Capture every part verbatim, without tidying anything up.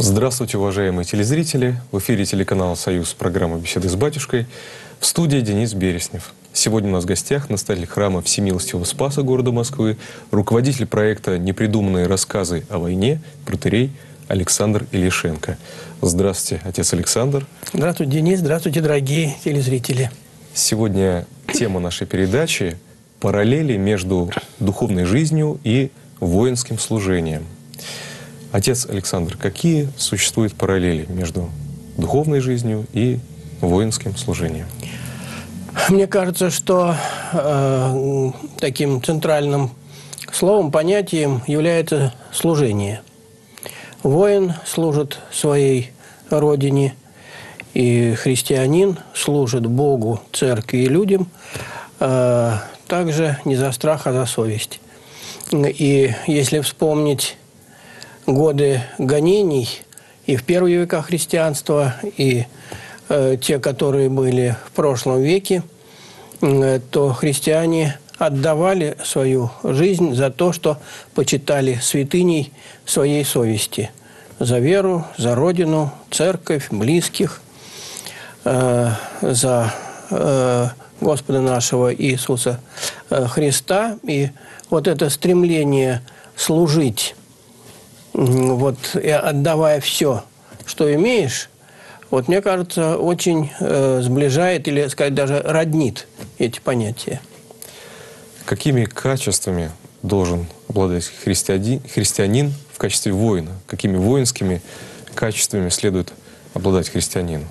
Здравствуйте, уважаемые телезрители! В эфире телеканала «Союз», программа «Беседы с батюшкой». В студии Денис Береснев. Сегодня у нас в гостях настоятель храма Всемилостивого Спаса города Москвы, руководитель проекта «Непридуманные рассказы о войне» протоиерей Александр Илишенко. Здравствуйте, отец Александр. Здравствуйте, Денис. Здравствуйте, дорогие телезрители. Сегодня тема нашей передачи – параллели между духовной жизнью и воинским служением. Отец Александр, какие существуют параллели между духовной жизнью и воинским служением? Мне кажется, что э, таким центральным словом, понятием является служение. Воин служит своей родине, и христианин служит Богу, церкви и людям, э, также не за страх, а за совесть. И если вспомнить годы гонений и в первые века христианства, и э, те, которые были в прошлом веке, э, то христиане отдавали свою жизнь за то, что почитали святыней своей совести. За веру, за Родину, церковь, близких, э, за э, Господа нашего Иисуса э, Христа. И вот это стремление служить, вот, и отдавая все, что имеешь, вот, мне кажется, очень э, сближает или, сказать, даже роднит эти понятия. Какими качествами должен обладать христианин, христианин в качестве воина? Какими воинскими качествами следует обладать христианину?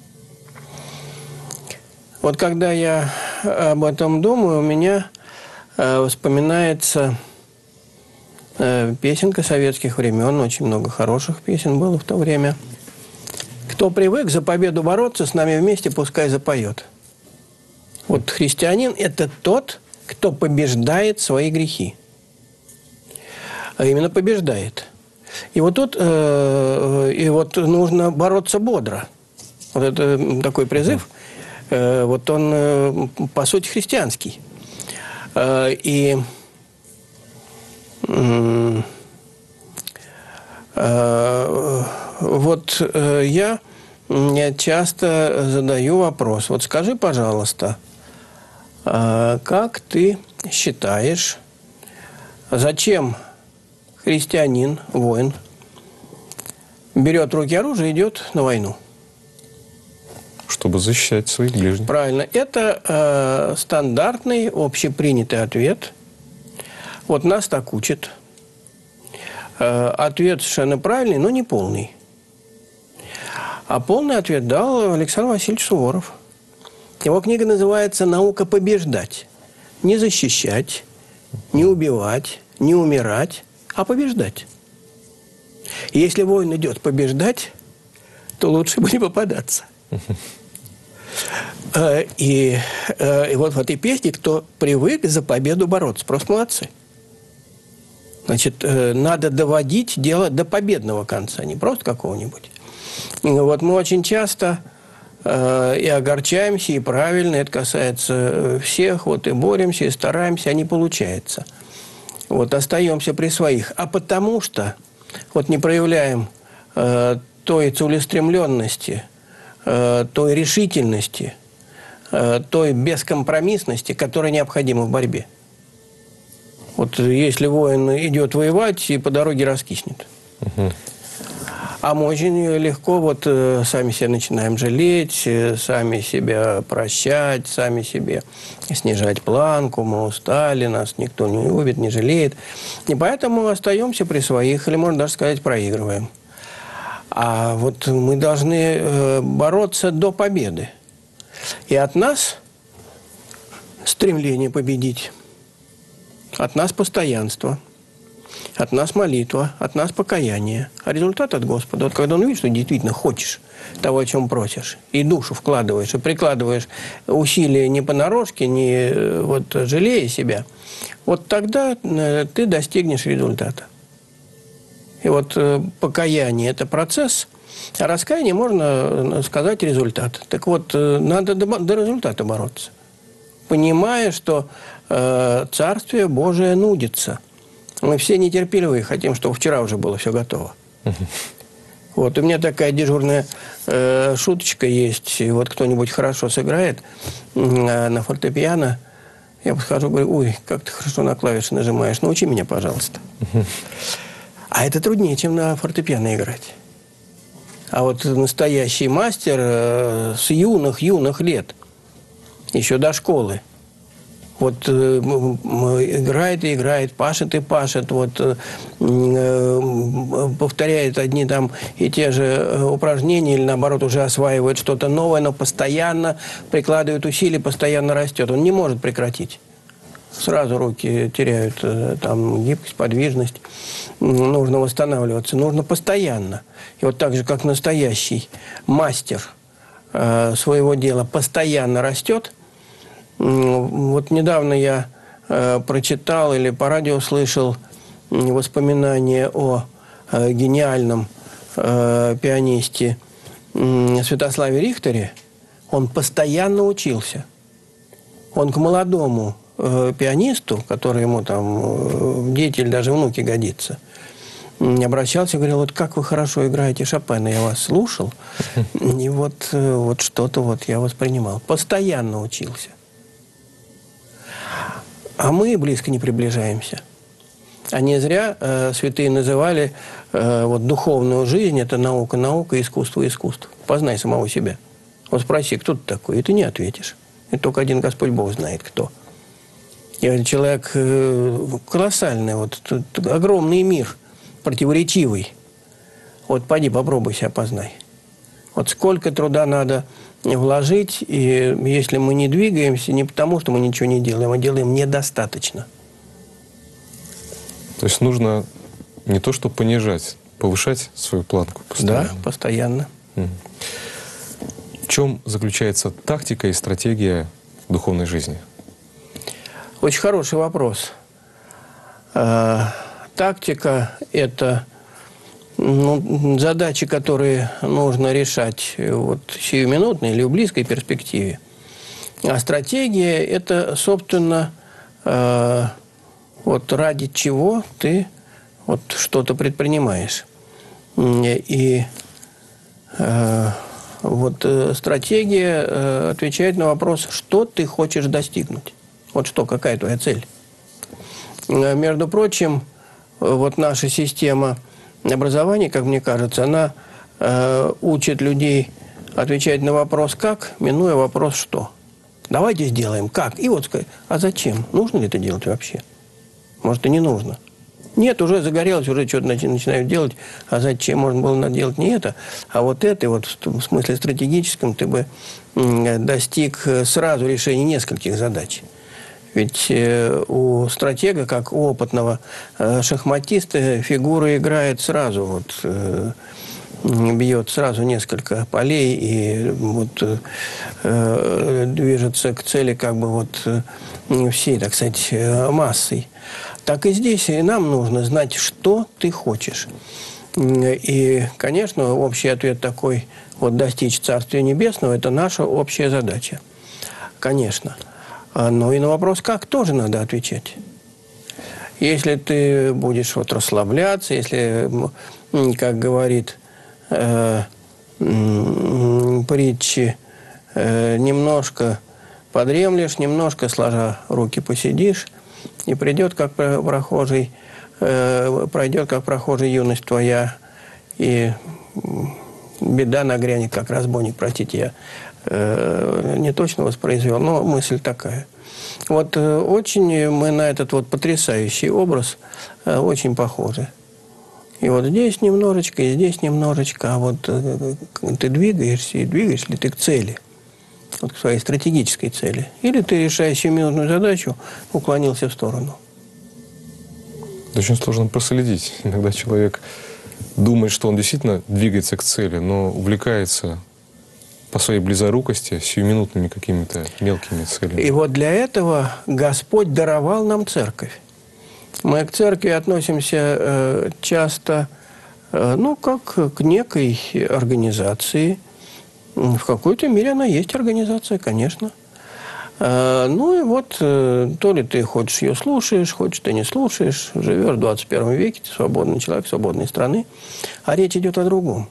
Вот когда я об этом думаю, у меня э, вспоминается песенка советских времен, очень много хороших песен было в то время. Кто привык за победу бороться, с нами вместе пускай запоет. Вот христианин – это тот, кто побеждает свои грехи. А именно побеждает. И вот тут э, и вот нужно бороться бодро. Вот это такой призыв. Э, вот он, э, по сути, христианский. Э, и Вот я часто задаю вопрос. Вот скажи, пожалуйста, как ты считаешь, зачем христианин, воин, берет в руки оружие и идет на войну? Чтобы защищать своих ближних. Правильно. Это э, стандартный, общепринятый ответ. Вот нас так учат. Э, ответ совершенно правильный, но не полный. А полный ответ дал Александр Васильевич Суворов. Его книга называется «Наука побеждать». Не защищать, не убивать, не умирать, а побеждать. И если воин идет побеждать, то лучше бы не попадаться. И, и вот в этой песне «Кто привык за победу бороться». Просто молодцы. Значит, надо доводить дело до победного конца, не просто какого-нибудь. Вот мы очень часто и огорчаемся, и правильно, это касается всех, вот и боремся, и стараемся, а не получается. Вот остаемся при своих. А потому что вот не проявляем э, той целеустремленности, э, той решительности, э, той бескомпромиссности, которая необходима в борьбе. Вот если воин идет воевать, и по дороге раскиснет. Угу. А мы очень легко вот э, сами себя начинаем жалеть, э, сами себя прощать, сами себе снижать планку, мы устали, нас никто не любит, не жалеет. И поэтому остаемся при своих, или, можно даже сказать, проигрываем. А вот мы должны э, бороться до победы. И от нас стремление победить, от нас постоянство, от нас молитва, от нас покаяние, а результат от Господа. Вот когда он видит, что действительно хочешь того, о чем просишь, и душу вкладываешь, и прикладываешь усилия не понарошке, не вот, жалея себя, вот тогда ты достигнешь результата. И вот покаяние – это процесс, а раскаяние, можно сказать, результат. Так вот, надо до, до результата бороться, понимая, что э, Царствие Божие нудится. Мы все нетерпеливые, хотим, чтобы вчера уже было все готово. Вот, у меня такая дежурная э, шуточка есть. Вот кто-нибудь хорошо сыграет э, на фортепиано, я подхожу, говорю: ой, как ты хорошо на клавиши нажимаешь, научи меня, пожалуйста. А это труднее, чем на фортепиано играть. А вот настоящий мастер э, с юных-юных лет, еще до школы, вот э, играет и играет, пашет и пашет, вот, э, э, повторяет одни там и те же упражнения, или наоборот уже осваивает что-то новое, но постоянно прикладывает усилия, постоянно растет. Он не может прекратить. Сразу руки теряют э, там гибкость, подвижность. Нужно восстанавливаться, нужно постоянно. И вот так же, как настоящий мастер э, своего дела постоянно растет. Вот недавно я э, прочитал или по радио слышал воспоминания о э, гениальном э, пианисте э, Святославе Рихтере. Он постоянно учился. Он к молодому э, пианисту, который ему там э, дети или даже внуки годится, э, обращался и говорил: вот как вы хорошо играете Шопена, я вас слушал, и вот, э, вот что-то вот я воспринимал. Постоянно учился. А мы близко не приближаемся. А не зря э, святые называли э, вот, духовную жизнь – это наука, наука, искусство, искусство. Познай самого себя. Вот спроси, кто ты такой, и ты не ответишь. И только один Господь Бог знает, кто. И человек э, колоссальный, вот, огромный мир, противоречивый. Вот поди, попробуй себя познай. Вот сколько труда надо вложить, и если мы не двигаемся, не потому, что мы ничего не делаем, а делаем недостаточно. То есть нужно не то, что понижать, повышать свою планку постоянно. Да, постоянно. В чем заключается тактика и стратегия духовной жизни? Очень хороший вопрос. А, тактика – это ну, задачи, которые нужно решать вот, сиюминутно или в близкой перспективе. А стратегия – это, собственно, э, вот ради чего ты вот, что-то предпринимаешь. И э, вот э, стратегия э, отвечает на вопрос, что ты хочешь достигнуть. Вот что, какая твоя цель. Э, между прочим, вот наша система образования, как мне кажется, она э, учит людей отвечать на вопрос «как», минуя вопрос «что». Давайте сделаем «как». И вот сказать, а зачем? Нужно ли это делать вообще? Может, и не нужно. Нет, уже загорелось, уже что-то начинают делать. А зачем? Можно было делать не это, а вот это. И вот в смысле стратегическом ты бы достиг сразу решения нескольких задач. Ведь у стратега, как у опытного шахматиста, фигура играет сразу, вот, бьет сразу несколько полей и вот, движется к цели как бы вот всей, так сказать, массой. Так и здесь и нам нужно знать, что ты хочешь. И, конечно, общий ответ такой, вот достичь Царствия Небесного – это наша общая задача. Конечно. Но и на вопрос «как» тоже надо отвечать. Если ты будешь вот расслабляться, если, как говорит э, притчи, э, немножко подремлешь, немножко сложа руки посидишь, и придет, как прохожий, э, пройдет, как прохожий юность твоя, и беда нагрянет, как разбойник, простите, я не точно воспроизвел, но мысль такая. Вот очень мы на этот вот потрясающий образ очень похожи. И вот здесь немножечко, и здесь немножечко, а вот ты двигаешься, и двигаешь ли ты к цели, вот к своей стратегической цели, или ты, решая сиюминутную задачу, уклонился в сторону. Очень сложно проследить. Иногда человек думает, что он действительно двигается к цели, но увлекается по своей близорукости сиюминутными какими-то мелкими целями. И вот для этого Господь даровал нам церковь. Мы к церкви относимся э, часто, э, ну, как к некой организации. В какой-то мере она есть организация, конечно. Э, ну и вот, э, то ли ты хочешь ее слушаешь, хочешь ты не слушаешь, живешь в двадцать первом веке, ты свободный человек, свободной страны. А речь идет о другом.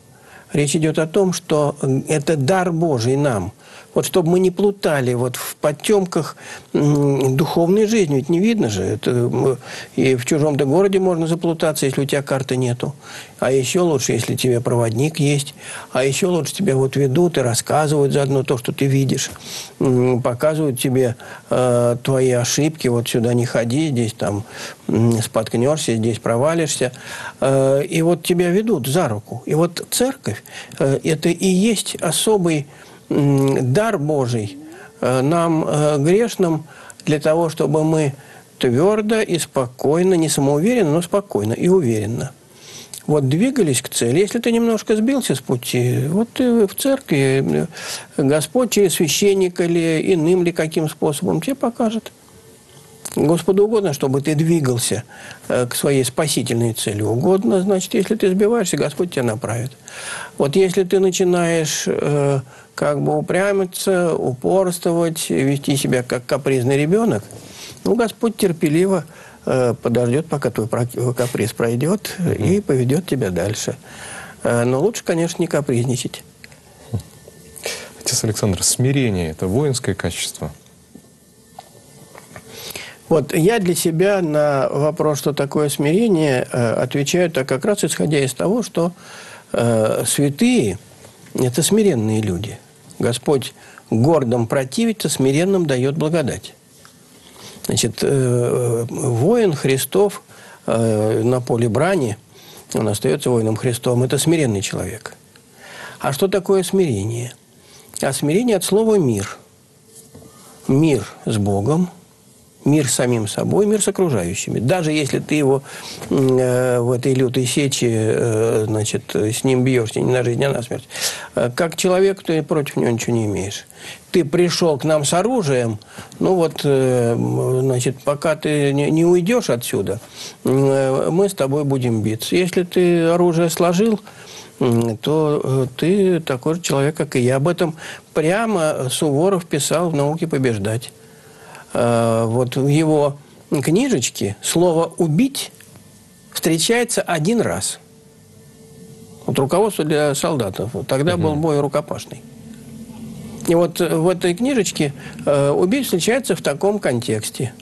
Речь идет о том, что это дар Божий нам. Вот чтобы мы не плутали вот в потемках духовной жизни. Ведь не видно же. Это, и в чужом-то городе можно заплутаться, если у тебя карты нету. А еще лучше, если тебе проводник есть. А еще лучше тебя вот ведут и рассказывают заодно то, что ты видишь. Показывают тебе э, твои ошибки. Вот сюда не ходи, здесь там споткнешься, здесь провалишься. Э, и вот тебя ведут за руку. И вот церковь э, – это и есть особый дар Божий нам, грешным, для того, чтобы мы твердо и спокойно, не самоуверенно, но спокойно и уверенно вот двигались к цели. Если ты немножко сбился с пути, вот ты в церкви, Господь через священника или иным ли каким способом тебе покажет. Господу угодно, чтобы ты двигался к своей спасительной цели. Угодно, значит, если ты сбиваешься, Господь тебя направит. Вот если ты начинаешь э, как бы упрямиться, упорствовать, вести себя как капризный ребенок, ну, Господь терпеливо э, подождет, пока твой каприз пройдет, mm-hmm. и поведет тебя дальше. Э, но лучше, конечно, не капризничать. Отец Александр, смирение – это воинское качество? Вот я для себя на вопрос, что такое смирение, отвечаю так как раз исходя из того, что э, святые – это смиренные люди. Господь гордым противится, смиренным дает благодать. Значит, э, воин Христов э, на поле брани, он остается воином Христом, это смиренный человек. А что такое смирение? А смирение от слова «мир». Мир с Богом, мир с самим собой, мир с окружающими. Даже если ты его э, в этой лютой сече, э, значит, с ним бьешься не на жизнь, а на смерть, э, как человек, ты против него ничего не имеешь. Ты пришел к нам с оружием, ну вот, э, значит, пока ты не, не уйдешь отсюда, э, мы с тобой будем биться. Если ты оружие сложил, э, то э, ты такой же человек, как и я. Об этом прямо Суворов писал в «Науке побеждать». Вот в его книжечке слово «убить» встречается один раз. Вот руководство для солдатов. Тогда был бой рукопашный. И вот в этой книжечке «убить» встречается в таком контексте.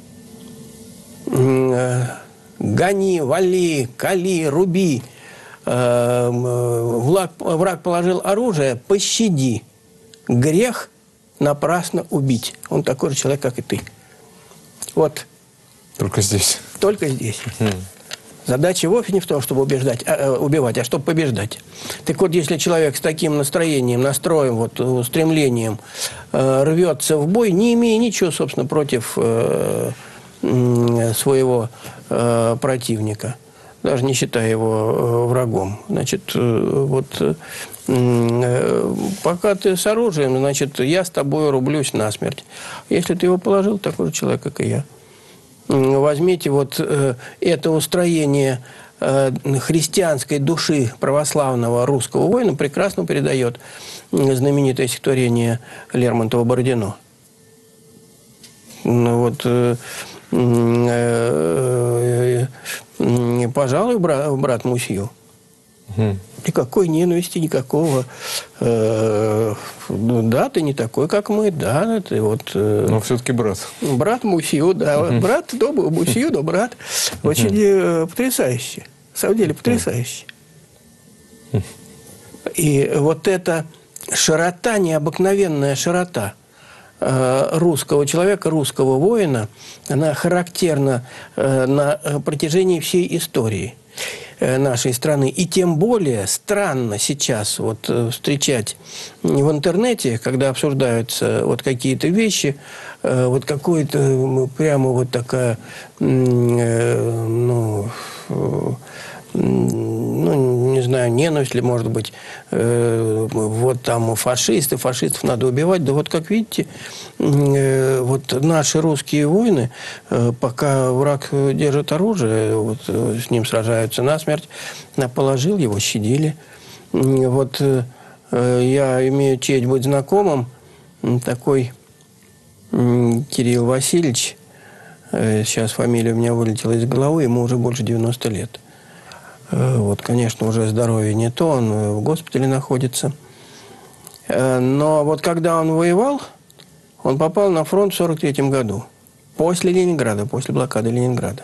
Гони, вали, кали, руби. Враг положил оружие, пощади. Грех напрасно убить. Он такой же человек, как и ты. Вот. Только здесь. Только здесь. Mm. Задача вовсе не в том, чтобы убеждать, а, убивать, а чтобы побеждать. Так вот, если человек с таким настроением, настроем, вот, стремлением э, рвется в бой, не имея ничего, собственно, против э, э, своего э, противника, даже не считая его э, врагом, значит, э, вот... Э, пока ты с оружием, значит, я с тобой рублюсь насмерть. Если ты его положил, такой же человек, как и я. Возьмите вот э, это устроение э, христианской души православного русского воина прекрасно передает знаменитое стихотворение Лермонтова-Бородино. Вот, э, э, э, пожалуй, брат, брат Мусью. Угу. Никакой ненависти, никакого... Э, ну, да, ты не такой, как мы, да, ты вот... Э, но все-таки брат. Брат Мусью, да. Uh-huh. Брат, да, Мусью, но брат. Uh-huh. Очень э, потрясающе. На самом деле, потрясающе. Uh-huh. И вот эта широта, необыкновенная широта э, русского человека, русского воина, она характерна э, на протяжении всей истории нашей страны. И тем более странно сейчас вот встречать в интернете, когда обсуждаются вот какие-то вещи, вот какой-то прямо вот такая, ну, ну, не знаю, ненависть ли, может быть, э, вот там фашисты, фашистов надо убивать. Да вот, как видите, э, вот наши русские воины, э, пока враг держит оружие, вот, э, с ним сражаются насмерть, положил его, щадили. Вот э, я имею честь быть знакомым, такой э, Кирилл Васильевич, э, сейчас фамилия у меня вылетела из головы, ему уже больше девяноста лет. Вот, конечно, уже здоровье не то, он в госпитале находится. Но вот когда он воевал, он попал на фронт в сорок третьем году. После Ленинграда, после блокады Ленинграда.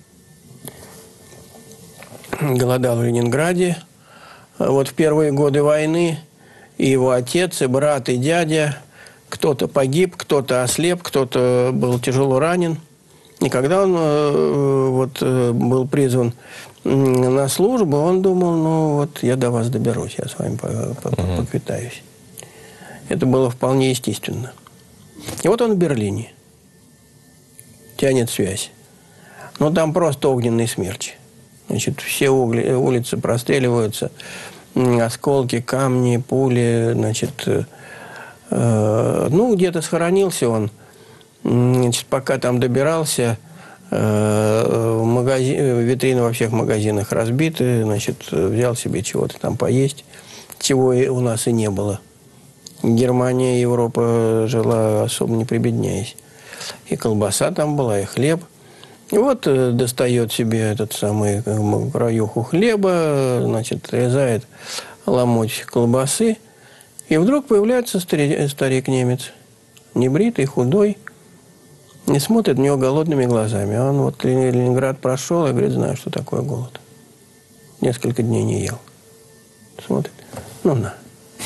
Голодал в Ленинграде. Вот в первые годы войны и его отец, и брат, и дядя, кто-то погиб, кто-то ослеп, кто-то был тяжело ранен. И когда он вот, был призван на службу, он думал, ну вот я до вас доберусь, я с вами поквитаюсь. Это было вполне естественно. И вот он в Берлине. Тянет связь. Ну, там просто огненный смерч. Значит, все угли, улицы простреливаются, осколки, камни, пули, значит... Э, ну, где-то схоронился он. Значит, пока там добирался, э, магазин, витрины во всех магазинах разбиты, значит, взял себе чего-то там поесть, чего и у нас и не было. Германия, Европа жила особо не прибедняясь. И колбаса там была, и хлеб. И вот э, достает себе этот самый э, краюху хлеба, значит, резает ломоть колбасы. И вдруг появляется старик, старик-немец, небритый, худой, и смотрит на него голодными глазами. А он вот Ленинград прошел и говорит, знаю, что такое голод. Несколько дней не ел. Смотрит, ну на.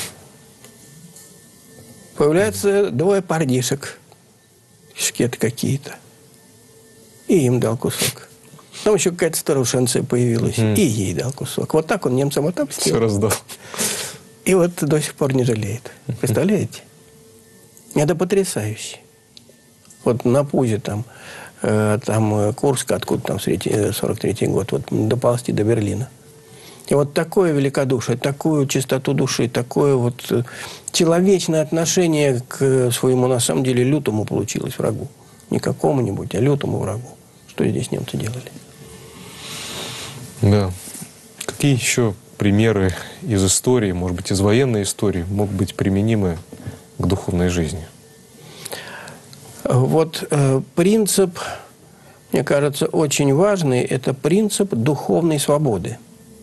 Появляются двое пардишек, шкеты какие-то. И им дал кусок. Там еще какая-то старушенция появилась. Mm. И ей дал кусок. Вот так он немцам отомстил. Все раздал. И вот до сих пор не жалеет. Представляете? Это потрясающе. Вот на Пузе там, э, там Курск, откуда там сорок третий год, вот доползти до Берлина. И вот такое великодушие, такую чистоту души, такое вот человечное отношение к своему, на самом деле, лютому получилось врагу. Не какому-нибудь, а лютому врагу. Что здесь немцы делали? Да. Какие еще примеры из истории, может быть, из военной истории, могут быть применимы к духовной жизни? Вот э, принцип, мне кажется, очень важный, это принцип духовной свободы.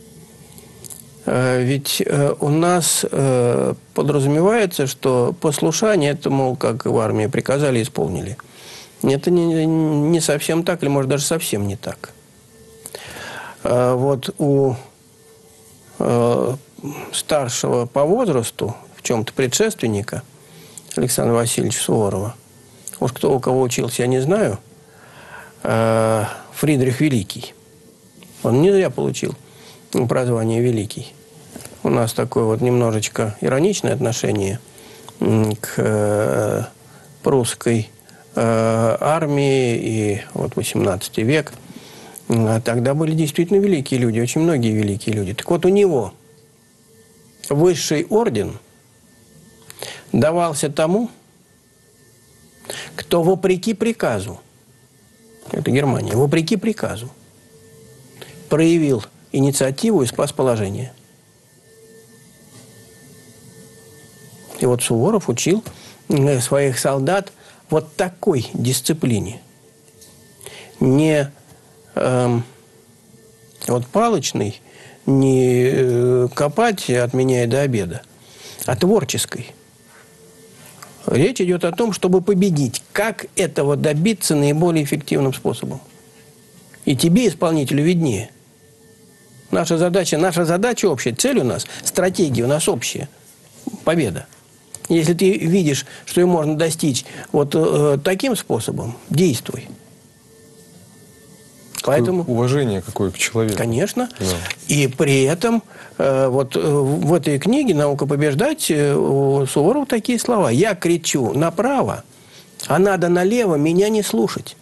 Э, ведь э, у нас э, подразумевается, что послушание, это, мол, как в армии приказали, исполнили. Это не, не совсем так, или, может, даже совсем не так. Э, вот у э, старшего по возрасту, в чем-то предшественника, Александра Васильевича Суворова, уж кто у кого учился, я не знаю, Фридрих Великий. Он не зря получил прозвание Великий. У нас такое вот немножечко ироничное отношение к прусской армии и вот восемнадцатый век. А тогда были действительно великие люди, очень многие великие люди. Так вот, у него высший орден давался тому, кто вопреки приказу, это Германия, вопреки приказу, проявил инициативу и спас положение. И вот Суворов учил своих солдат вот такой дисциплине. Не э, вот палочной, не э, копать, отменяя до обеда, а творческой. Речь идет о том, чтобы победить. Как этого добиться наиболее эффективным способом? И тебе, исполнителю, виднее. Наша задача, наша задача общая, цель у нас, стратегия у нас общая. Победа. Если ты видишь, что ее можно достичь вот э, таким способом, действуй. Поэтому, уважение какое к человеку. Конечно. Да. И при этом э, вот э, в этой книге «Наука побеждать» э, у Суворова такие слова. «Я кричу направо, а надо налево меня не слушать».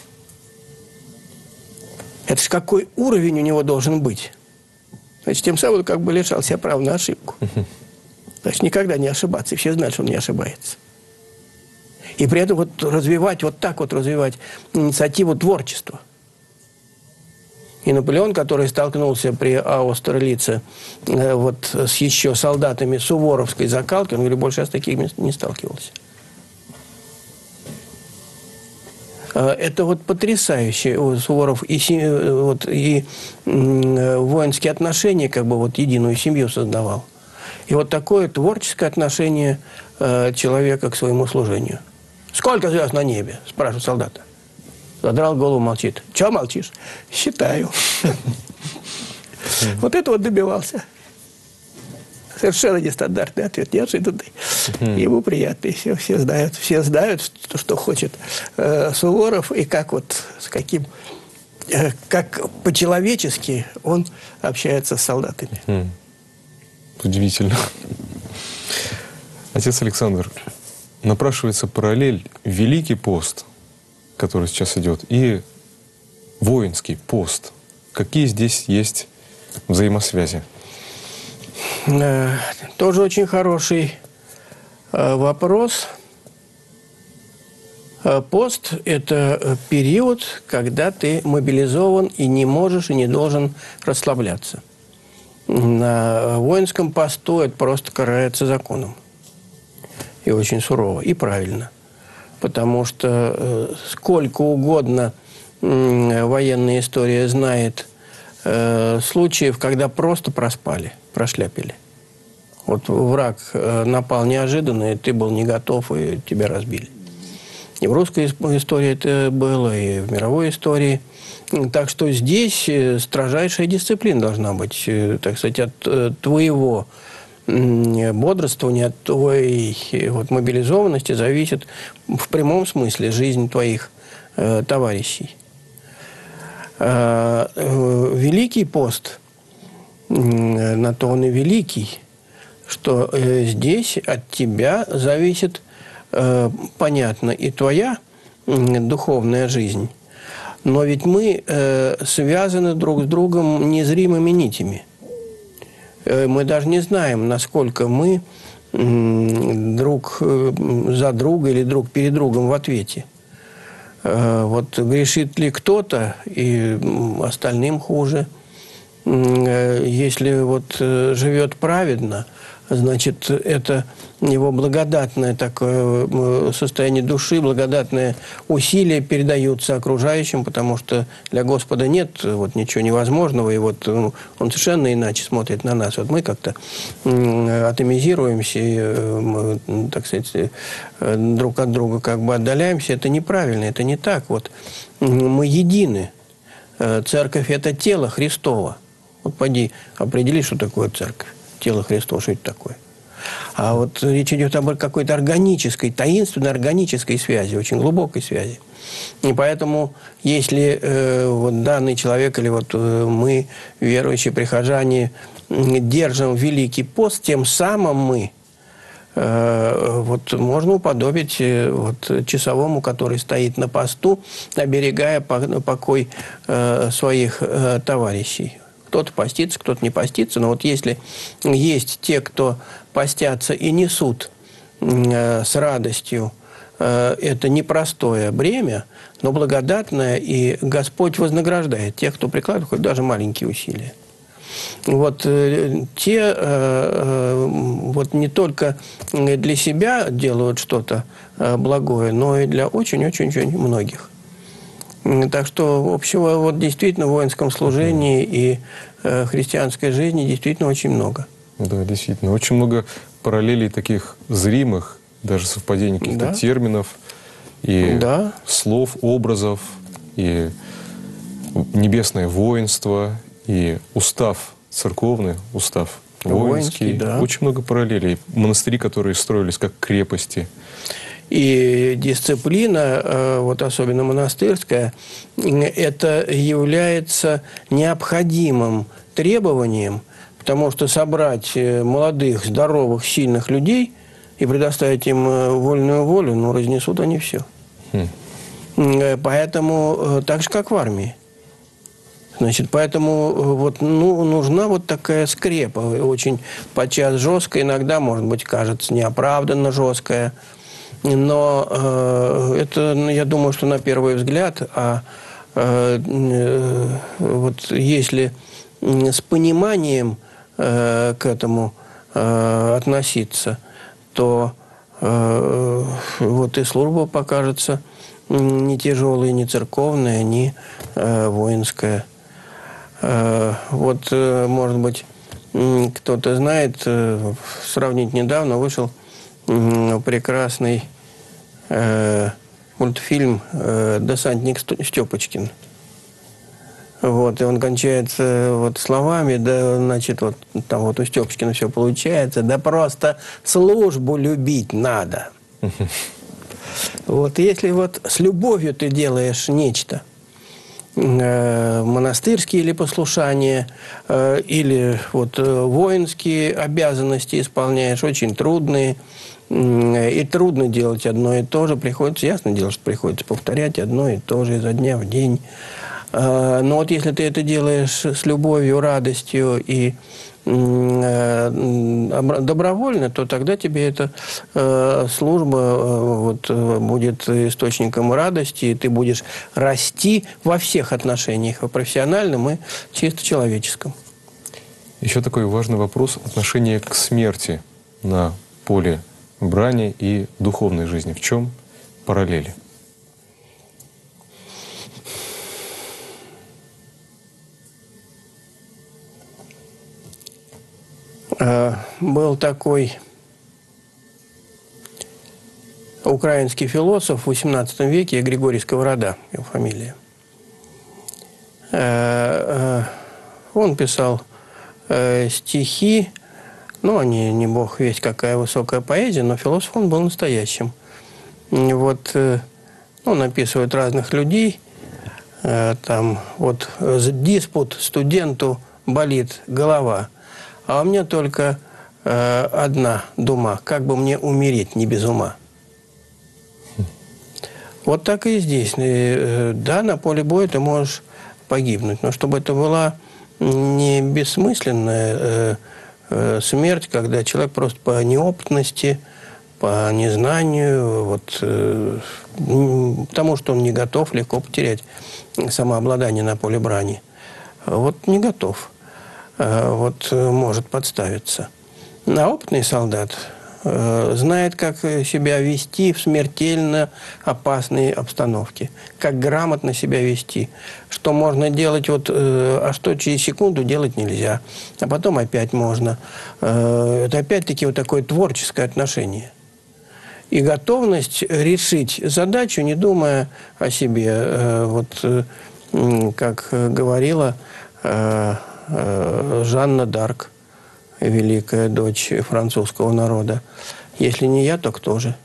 Это ж какой уровень у него должен быть. Значит, тем самым как бы лишал себя права на ошибку. Значит, никогда не ошибаться. И все знают, что он не ошибается. И при этом вот развивать, вот так вот развивать инициативу творчества. И Наполеон, который столкнулся при Аустерлице э, вот, с еще солдатами суворовской закалки, он говорит, больше я с такими не сталкивался. Это вот потрясающе у Суворов и, вот, и воинские отношения, как бы вот единую семью создавал. И вот такое творческое отношение человека к своему служению. «Сколько звезд на небе?» – спрашивает солдата. Задрал голову, молчит. «Чего молчишь?» «Считаю». Вот это вот добивался. Совершенно нестандартный ответ, неожиданный. Ему приятный. Все, все знают, все знают, что, что хочет э, Суворов, и как вот, с каким, э, как по-человечески он общается с солдатами. Mm. Удивительно. Отец Александр, напрашивается параллель Великий пост, который сейчас идет, и воинский пост. Какие здесь есть взаимосвязи? Тоже очень хороший вопрос. Пост – это период, когда ты мобилизован и не можешь и не должен расслабляться. На воинском посту это просто карается законом. И очень сурово, и правильно. Потому что сколько угодно военная история знает случаев, когда просто проспали, прошляпили. Вот враг напал неожиданно, и ты был не готов, и тебя разбили. И в русской истории это было, и в мировой истории. Так что здесь строжайшая дисциплина должна быть, так сказать, от твоего бодрствования, от твоей вот, мобилизованности зависит в прямом смысле жизнь твоих э, товарищей. А, э, Великий пост, э, на то он и великий, что э, здесь от тебя зависит, э, понятно, и твоя э, духовная жизнь, но ведь мы э, связаны друг с другом незримыми нитями. Мы даже не знаем, насколько мы друг за друга или друг перед другом в ответе. Вот грешит ли кто-то, и остальным хуже. Если вот живет праведно, значит, это его благодатное такое состояние души, благодатное усилие передаются окружающим, потому что для Господа нет вот ничего невозможного, и вот ну, Он совершенно иначе смотрит на нас. Вот мы как-то атомизируемся, и, так сказать, друг от друга как бы отдаляемся. Это неправильно, это не так. Вот мы едины. Церковь – это тело Христово. Вот поди, определи, что такое церковь. Тело Христова, что это такое. А вот речь идет об какой-то органической, таинственной органической связи, очень глубокой связи. И поэтому, если э, вот данный человек или вот э, мы, верующие прихожане, держим Великий пост, тем самым мы э, вот, можно уподобить э, вот, часовому, который стоит на посту, оберегая покой э, своих э, товарищей. Кто-то постится, кто-то не постится. Но вот если есть те, кто постятся и несут э, с радостью э, это непростое бремя, но благодатное, и Господь вознаграждает тех, кто прикладывает хоть даже маленькие усилия. Вот э, те э, вот не только для себя делают что-то э, благое, но и для очень-очень-очень многих. Так что общего вот действительно в воинском служении и э, христианской жизни действительно очень много. Да, действительно. Очень много параллелей таких зримых, даже совпадений каких-то да. терминов и да. слов, образов, и небесное воинство, и устав церковный, устав воинский. воинский да. Очень много параллелей. Монастыри, которые строились как крепости. И дисциплина, вот особенно монастырская, это является необходимым требованием, потому что собрать молодых, здоровых, сильных людей и предоставить им вольную волю, ну, разнесут они все. Хм. Поэтому, так же, как в армии. Значит, поэтому вот, ну, нужна вот такая скрепа, очень подчас жесткая, иногда, может быть, кажется, неоправданно жесткая. Но э, это, я думаю, что на первый взгляд, а э, э, вот если с пониманием э, к этому э, относиться, то э, вот и служба покажется ни тяжелое, ни церковное, ни э, воинское. Э, вот, э, может быть, э, кто-то знает, э, сравнить недавно вышел э, прекрасный э, мультфильм э, «Десантник Степочкин». Вот, и он кончается вот словами, да, значит, вот там вот у Степочкина все получается, да просто службу любить надо. Вот, если вот с любовью ты делаешь нечто, э, монастырские или послушания, э, или вот э, воинские обязанности исполняешь, очень трудные, э, и трудно делать одно и то же, приходится, ясно дело, что приходится повторять одно и то же изо дня в день. Но вот если ты это делаешь с любовью, радостью и добровольно, то тогда тебе эта служба вот, будет источником радости, и ты будешь расти во всех отношениях, и профессиональном и чисто человеческом. Еще такой важный вопрос – отношение к смерти на поле брани и духовной жизни. В чем параллели? Был такой украинский философ в восемнадцатом веке, Григорий Сковорода, его фамилия. Он писал стихи, ну, они не бог весть какая высокая поэзия, но философ он был настоящим. Вот он описывает разных людей, там вот диспут студенту болит голова, а у меня только э, одна дума. Как бы мне умереть не без ума? Вот так и здесь. Э, да, на поле боя ты можешь погибнуть. Но чтобы это была не бессмысленная э, э, смерть, когда человек просто по неопытности, по незнанию, вот, э, потому что он не готов, легко потерять самообладание на поле брани. Вот не готов. Вот может подставиться. А опытный солдат э, знает, как себя вести в смертельно опасной обстановке, как грамотно себя вести, что можно делать, вот, э, а что через секунду делать нельзя, а потом опять можно. Э, это опять-таки вот такое творческое отношение. И готовность решить задачу, не думая о себе. Э, вот, э, как говорила э, Жанна д'Арк, великая дочь французского народа. Если не я, то кто же?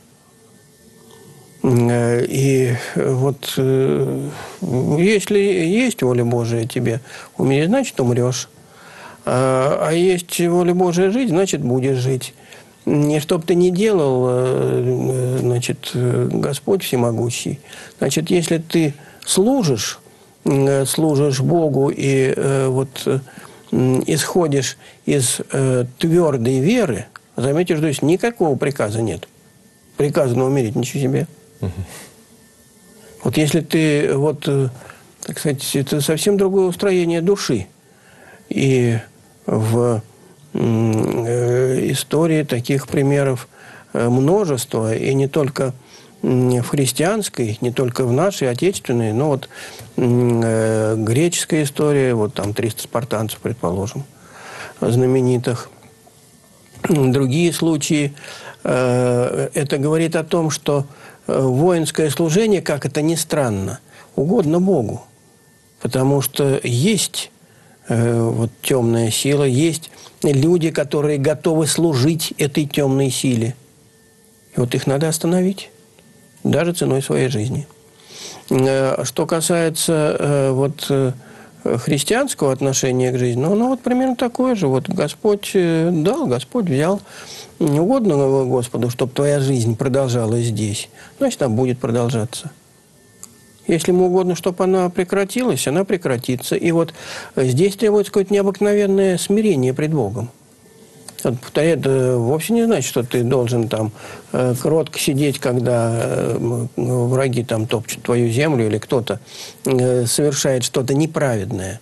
И вот если есть воля Божия тебе умереть, значит, умрешь. А есть воля Божия жить, значит, будешь жить. И что бы ты ни делал, значит, Господь всемогущий. Значит, если ты служишь, служишь Богу и э, вот э, исходишь из э, твердой веры, заметишь, что здесь никакого приказа нет. Приказано умереть, ничего себе. Угу. Вот если ты, вот, э, так сказать, это совсем другое устроение души. И в э, истории таких примеров э, множество, и не только в христианской, не только в нашей, отечественной, но вот э, греческая история, вот там триста спартанцев, предположим, знаменитых. Другие случаи, э, это говорит о том, что воинское служение, как это ни странно, угодно Богу. Потому что есть э, вот темная сила, есть люди, которые готовы служить этой темной силе. И вот их надо остановить. Даже ценой своей жизни. Что касается вот, христианского отношения к жизни, ну, ну вот примерно такое же. Вот Господь дал, Господь взял. Не угодно Господу, чтобы твоя жизнь продолжалась здесь, значит, она будет продолжаться. Если ему угодно, чтобы она прекратилась, она прекратится. И вот здесь требуется какое-то необыкновенное смирение пред Богом. Вот, повторяю, это вовсе не значит, что ты должен там э, кротко сидеть, когда э, враги там топчут твою землю или кто-то э, совершает что-то неправедное.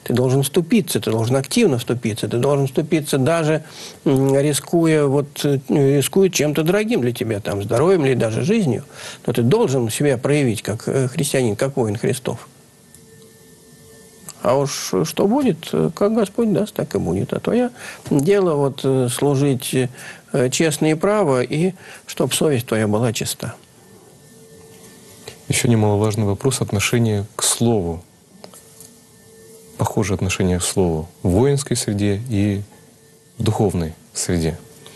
Ты должен вступиться, ты должен активно вступиться, ты должен вступиться даже рискуя, вот, рискуя чем-то дорогим для тебя, там, здоровьем или даже жизнью. Но ты должен себя проявить как христианин, как воин Христов. А уж что будет, как Господь даст, так и будет. А твое дело вот служить честно и право, и чтобы совесть твоя была чиста. Еще немаловажный вопрос отношения к слову. Похожее отношение к слову в воинской среде и в духовной среде.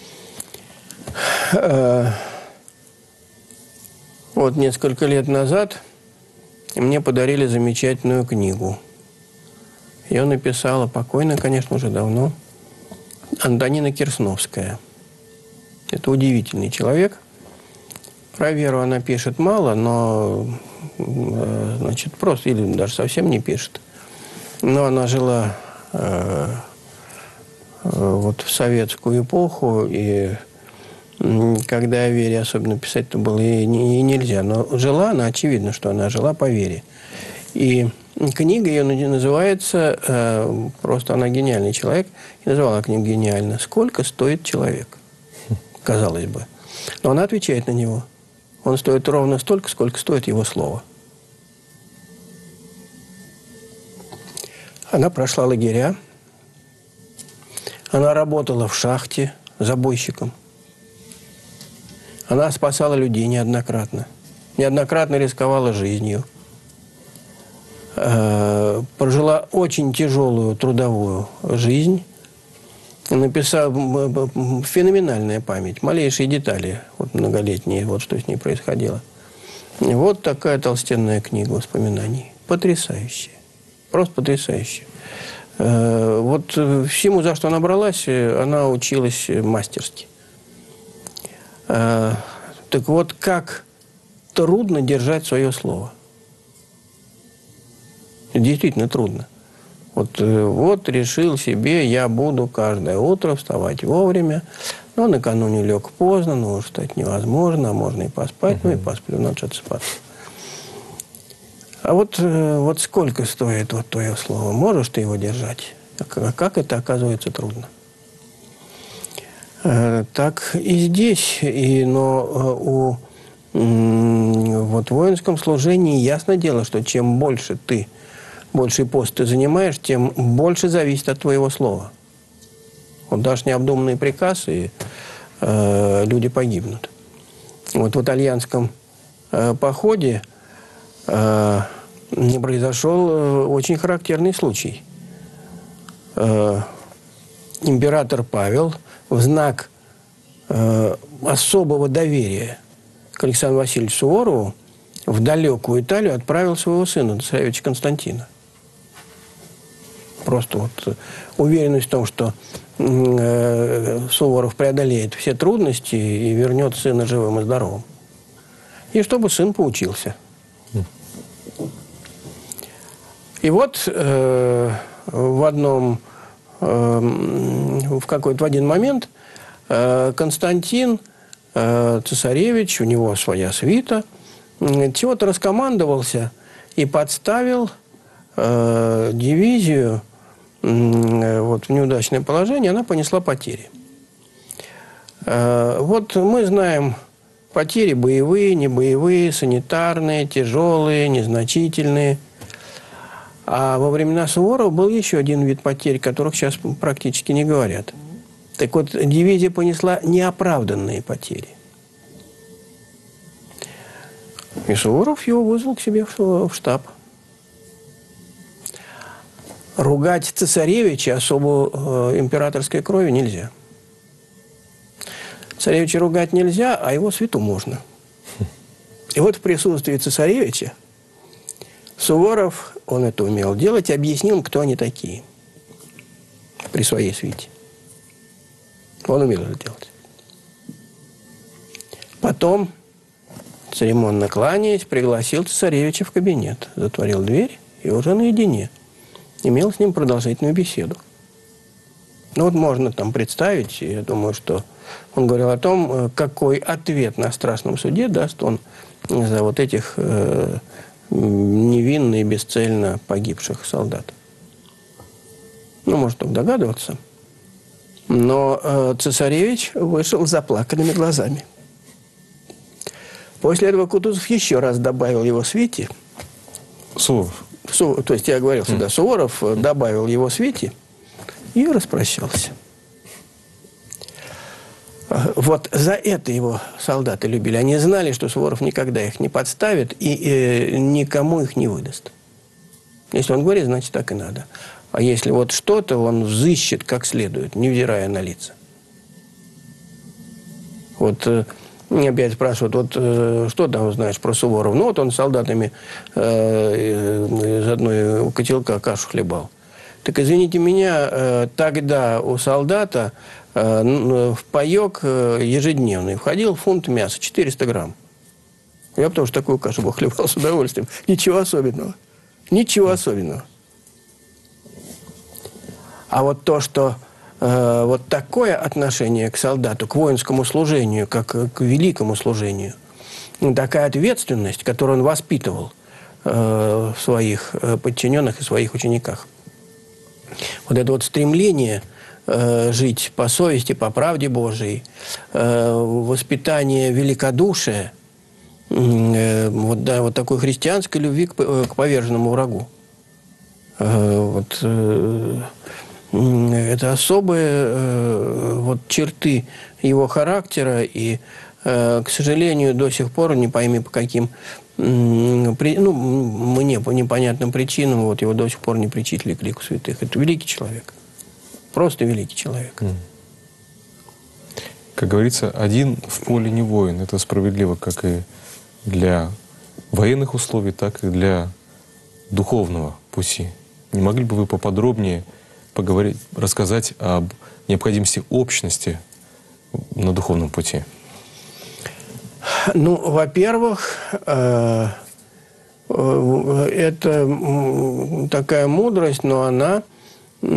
Вот несколько лет назад мне подарили замечательную книгу. Ее написала, покойная, конечно, уже давно, Антонина Керсновская. Это удивительный человек. Про веру она пишет мало, но, значит, просто или даже совсем не пишет. Но она жила э, вот в советскую эпоху, и когда о вере особенно писать-то было и, не, и нельзя. Но жила она, очевидно, что она жила по вере. И книга ее называется, э, просто она гениальный человек, и называла книгу гениально «Сколько стоит человек?» Казалось бы. Но она отвечает на него. Он стоит ровно столько, сколько стоит его слово. Она прошла лагеря. Она работала в шахте забойщиком. Она спасала людей неоднократно. Неоднократно рисковала жизнью. Э, прожила очень тяжелую трудовую жизнь. Написала феноменальная память, малейшие детали, вот многолетние, вот что с ней происходило. Вот такая толстенная книга воспоминаний. Потрясающая. Просто потрясающая. Э, вот всему, за что она бралась, она училась мастерски. Э, так вот, как трудно держать свое слово. Действительно трудно. Вот, вот решил себе, я буду каждое утро вставать вовремя, но накануне лег поздно, но уж встать невозможно, а можно и поспать, угу. ну и посплю, надо отсыпаться. А вот, вот сколько стоит вот твое слово? Можешь ты его держать? А как это, оказывается, трудно. Так и здесь, и, но у, вот, в воинском служении ясно дело, что чем больше ты больший пост ты занимаешь, тем больше зависит от твоего слова. Вот дашь необдуманный приказ, и э, люди погибнут. Вот в итальянском э, походе э, произошел э, очень характерный случай. Э, император Павел в знак э, особого доверия к Александру Васильевичу Суворову в далекую Италию отправил своего сына, царевича Константина. Просто вот уверенность в том, что э, Суворов преодолеет все трудности и вернет сына живым и здоровым. И чтобы сын поучился. И вот э, в одном, э, в какой-то в один момент э, Константин, э, цесаревич, у него своя свита, э, чего-то раскомандовался и подставил э, дивизию вот в неудачное положение, она понесла потери. Вот мы знаем потери боевые, небоевые, санитарные, тяжелые, незначительные. А во времена Суворова был еще один вид потерь, о которых сейчас практически не говорят. Так вот, дивизия понесла неоправданные потери. И Суворов его вызвал к себе в штаб. Ругать цесаревича особо э, императорской крови нельзя. Царевича ругать нельзя, а его свиту можно. И вот в присутствии цесаревича Суворов, он это умел делать, объяснил, кто они такие при своей свите. Он умел это делать. Потом, церемонно кланяясь, пригласил цесаревича в кабинет, затворил дверь и уже наедине имел с ним продолжительную беседу. Ну вот можно там представить, я думаю, что он говорил о том, какой ответ на страшном суде даст он за вот этих э, невинно и бесцельно погибших солдат. Ну, может, только догадываться. Но э, цесаревич вышел с заплаканными глазами. После этого Кутузов еще раз добавил его свите. Суворов. Су, то есть, я говорил сюда, mm. Суворов добавил его свите и распрощался. Вот за это его солдаты любили. Они знали, что Суворов никогда их не подставит и э, никому их не выдаст. Если он говорит, значит, так и надо. А если вот что-то, он взыщет как следует, невзирая на лица. Вот э, опять спрашивают, вот э, что там знаешь про Суворова? Ну, вот он с солдатами э, из одной котелка кашу хлебал. Так, извините меня, э, тогда у солдата э, в паёк э, ежедневный входил фунт мяса, четыреста грамм. Я потому что такую кашу бы хлебал с удовольствием. Ничего особенного. Ничего особенного. А вот то, что э, вот такое отношение к солдату, к воинскому служению, как к великому служению, такая ответственность, которую он воспитывал э, в своих подчиненных и своих учениках. Вот это вот стремление э, жить по совести, по правде Божией, э, воспитание великодушия, э, вот, да, вот такой христианской любви к, к поверженному врагу. Э, вот, э, это особые э, вот, черты его характера, и, э, к сожалению, до сих пор, не пойми по каким, э, при, ну, мне по непонятным причинам, вот, его до сих пор не причислили к лику святых. Это великий человек. Просто великий человек. Как говорится, один в поле не воин. Это справедливо как и для военных условий, так и для духовного пути. Не могли бы вы поподробнее поговорить, рассказать об необходимости общности на духовном пути? Ну, во-первых, э, э, это такая мудрость, но она э,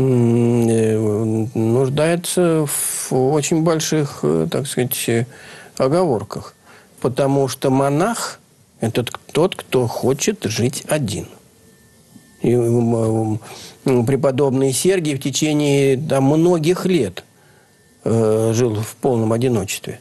нуждается в очень больших, так сказать, оговорках. Потому что монах – это тот, кто хочет жить один. И преподобный Сергий в течение там, многих лет э, жил в полном одиночестве.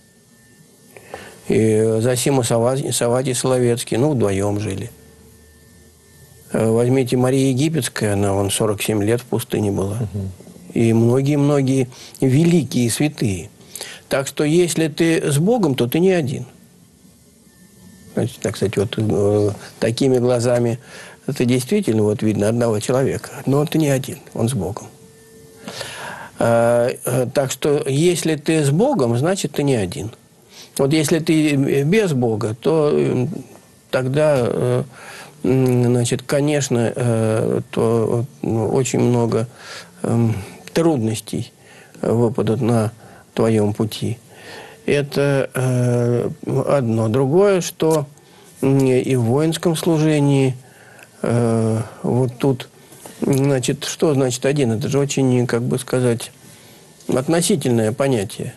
И Зосима Саватий, Саватий Соловецкий, ну, вдвоем жили. Возьмите Мария Египетская, она вон сорок семь лет в пустыне была. Угу. И многие-многие великие святые. Так что если ты с Богом, то ты не один. Значит, так, кстати, вот э, такими глазами это действительно вот видно одного человека. Но он-то не один, он с Богом. А, так что если ты с Богом, значит, ты не один. Вот если ты без Бога, то тогда, значит, конечно, то очень много трудностей выпадут на твоем пути. Это одно. Другое, что и в воинском служении вот тут, значит, что значит один? Это же очень, как бы сказать, относительное понятие.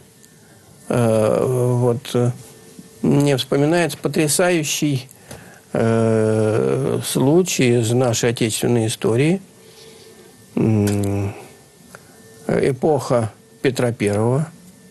Вот мне вспоминается потрясающий э, случай из нашей отечественной истории. Эпоха Петра Первого.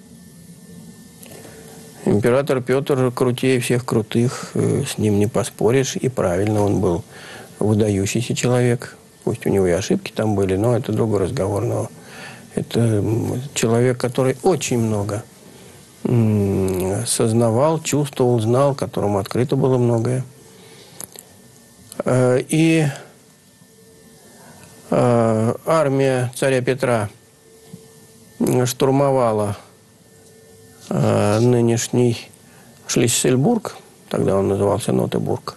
Император Петр крутее всех крутых, с ним не поспоришь, и правильно, он был выдающийся человек. Пусть у него и ошибки там были, но это другой разговор. Но это человек, который очень много сознавал, чувствовал, знал, которому открыто было многое. И армия царя Петра штурмовала нынешний Шлиссельбург, тогда он назывался Нотебург.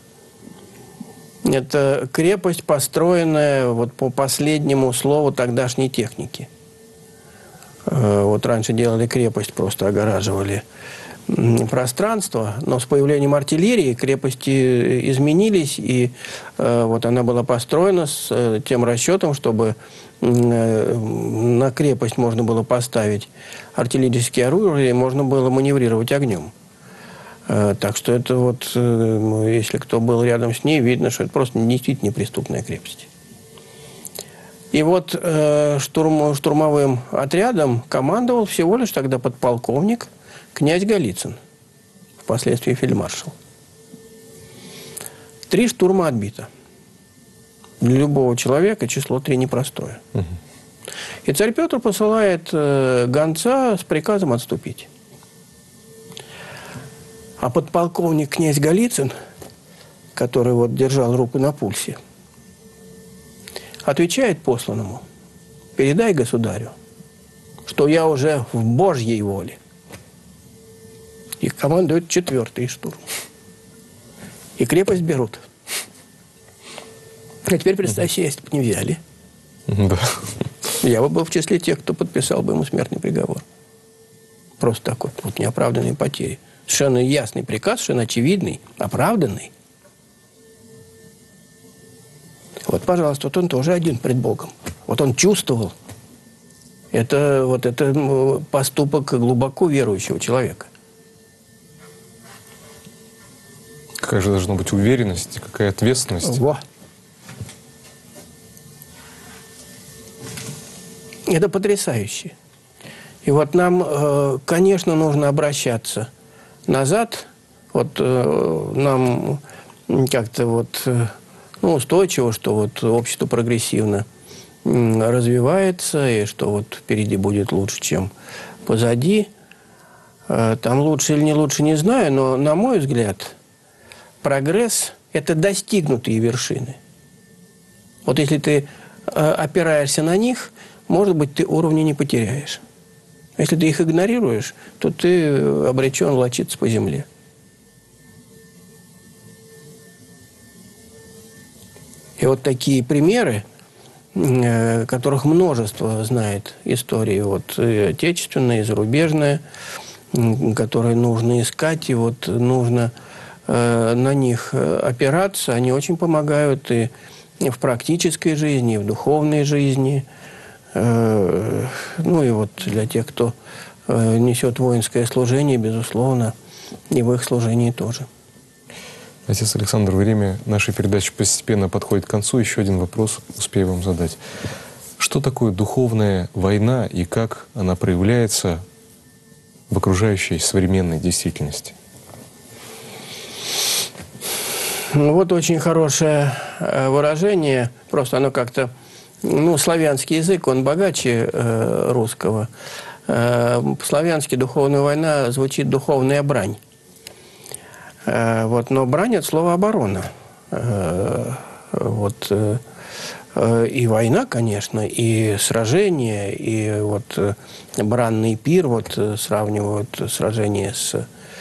Это крепость, построенная вот по последнему слову тогдашней техники. Вот раньше делали крепость, просто огораживали пространство, но с появлением артиллерии крепости изменились, и вот она была построена с тем расчетом, чтобы на крепость можно было поставить артиллерийские оружия, и можно было маневрировать огнем. Так что это вот, если кто был рядом с ней, видно, что это просто действительно неприступная крепость. И вот э, штурм, штурмовым отрядом командовал всего лишь тогда подполковник князь Голицын, впоследствии фельдмаршал. Три штурма отбито. Для любого человека число три непростое. Угу. И царь Петр посылает э, гонца с приказом отступить. А подполковник князь Голицын, который вот держал руку на пульсе, отвечает посланному: передай государю, что я уже в Божьей воле. И командует четвертый штурм. И крепость берут. А теперь представь себе, если бы не взяли. Да. Я бы был в числе тех, кто подписал бы ему смертный приговор. Просто так вот, вот неоправданные потери. Совершенно ясный приказ, совершенно очевидный, оправданный. Вот, пожалуйста, вот он тоже один пред Богом. Вот он чувствовал. Это, вот это поступок глубоко верующего человека. Какая же должна быть уверенность, какая ответственность. Во. Это потрясающе. И вот нам, конечно, нужно обращаться назад. Вот нам как-то вот... Ну, устойчиво, что вот общество прогрессивно развивается, и что вот впереди будет лучше, чем позади. Там лучше или не лучше, не знаю, но, на мой взгляд, прогресс – это достигнутые вершины. Вот если ты опираешься на них, может быть, ты уровня не потеряешь. Если ты их игнорируешь, то ты обречен волочиться по земле. И вот такие примеры, которых множество знает истории, вот и отечественная, и зарубежная, которые нужно искать, и вот нужно на них опираться, они очень помогают и в практической жизни, и в духовной жизни. Ну и вот для тех, кто несет воинское служение, безусловно, и в их служении тоже. Отец Александр, время нашей передачи постепенно подходит к концу. Еще один вопрос успею вам задать. Что такое духовная война и как она проявляется в окружающей современной действительности? Ну, вот очень хорошее выражение. Просто оно как-то... Ну, славянский язык, он богаче э, русского. Э, по-славянски духовная война звучит «духовная брань». Э, вот, но брань – это слово «оборона». Э, вот, э, э, и война, конечно, и сражение, и вот э, бранный пир, вот э, сравнивают сражение с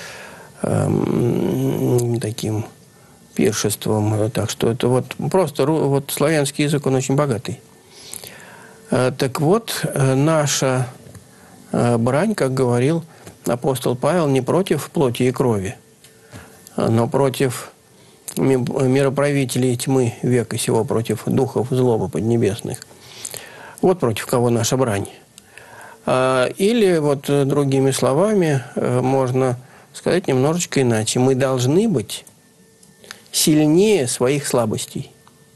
э, таким пиршеством. Так что это вот просто вот славянский язык, он очень богатый. Так вот, наша брань, как говорил апостол Павел, не против плоти и крови, но против мироправителей тьмы века сего, против духов злобы поднебесных. Вот против кого наша брань. Или, вот другими словами, можно сказать немножечко иначе. Мы должны быть сильнее своих слабостей,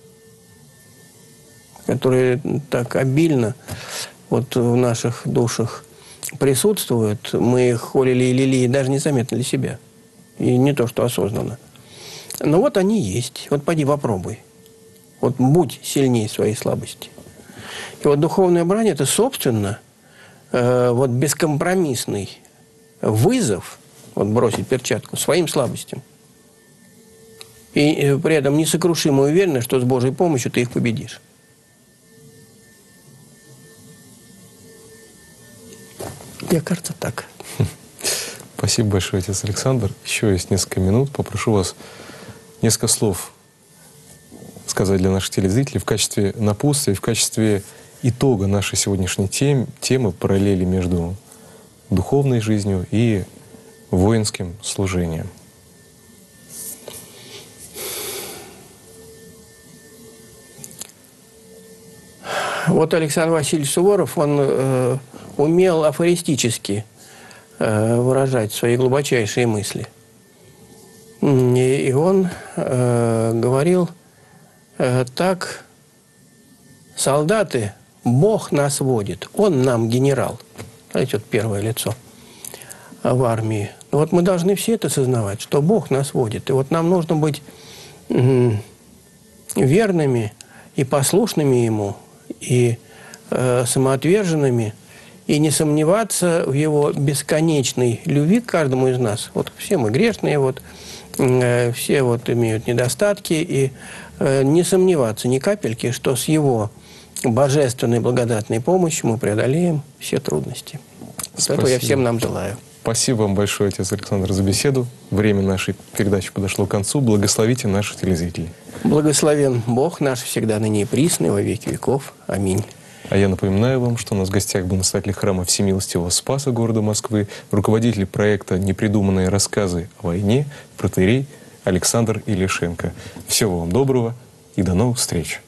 которые так обильно вот в наших душах присутствуют. Мы их холили и лили, и даже незаметно для себя. И не то, что осознанно. Но вот они есть. Вот поди попробуй. Вот будь сильнее своей слабости. И вот духовная брань – это, собственно, э, вот бескомпромиссный вызов, вот бросить перчатку, своим слабостям. И при этом несокрушимо уверена, что с Божьей помощью ты их победишь. Мне кажется, так. Спасибо большое, отец Александр. Еще есть несколько минут. Попрошу вас несколько слов сказать для наших телезрителей в качестве напутствия, в качестве итога нашей сегодняшней тем, темы параллели между духовной жизнью и воинским служением. Вот Александр Васильевич Суворов, он э, умел афористически э, выражать свои глубочайшие мысли. И, и он э, говорил э, так, солдаты, Бог нас водит, Он нам генерал. Знаете, вот первое лицо в армии. Вот мы должны все это сознавать, что Бог нас водит. И вот нам нужно быть верными и послушными Ему, и э, самоотверженными, и не сомневаться в Его бесконечной любви к каждому из нас. Вот все мы грешные, вот, э, все вот имеют недостатки, и э, не сомневаться ни капельки, что с Его божественной благодатной помощью мы преодолеем все трудности. Вот этого я всем нам желаю. Спасибо вам большое, отец Александр, за беседу. Время нашей передачи подошло к концу. Благословите наших телезрителей. Благословен Бог наш, всегда ныне и присно, во веки веков. Аминь. А я напоминаю вам, что у нас в гостях был настоятель храма Всемилостивого Спаса города Москвы, руководитель проекта «Непридуманные рассказы о войне», протоиерей Александр Илешенко. Всего вам доброго и до новых встреч!